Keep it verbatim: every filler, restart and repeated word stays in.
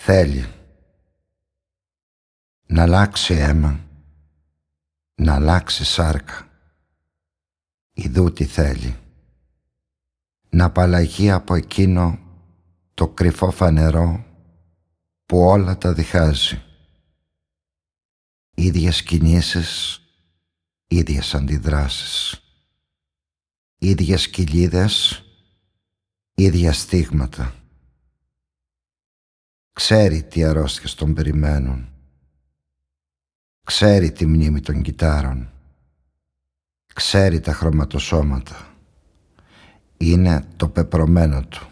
Θέλει να αλλάξει αίμα, να αλλάξει σάρκα. Ιδού τι θέλει, να απαλλαγεί από εκείνο το κρυφό φανερό που όλα τα διχάζει. Ίδιες κινήσεις, ίδιες αντιδράσεις, ίδιες κοιλίδες, ίδια στίγματα. Ξέρει τι αρρώστιες τον περιμένουν, ξέρει τη μνήμη των κυτάρων, ξέρει τα χρωματοσώματα. Είναι το πεπρωμένο του.